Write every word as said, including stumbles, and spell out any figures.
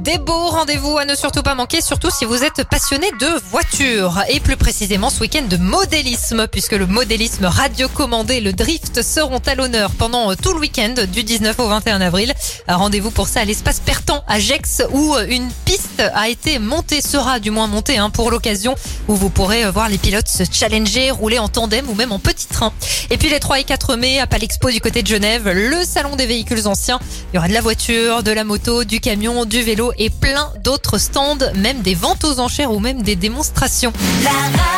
Des beaux rendez-vous à ne surtout pas manquer, surtout si vous êtes passionné de voitures. Et plus précisément ce week-end de modélisme, puisque le modélisme radiocommandé et le drift seront à l'honneur pendant tout le week-end du dix-neuf au vingt et un avril. Rendez-vous pour ça à l'espace Pertan à Gex, où une piste a été montée, sera du moins montée hein, pour l'occasion, où vous pourrez voir les pilotes se challenger, rouler en tandem ou même en petit train. Et puis les trois et quatre mai à Palexpo du côté de Genève, le salon des véhicules anciens. Il y aura de la voiture, de la moto, du camion, du vélo et plein d'autres stands, même des ventes aux enchères ou même des démonstrations. La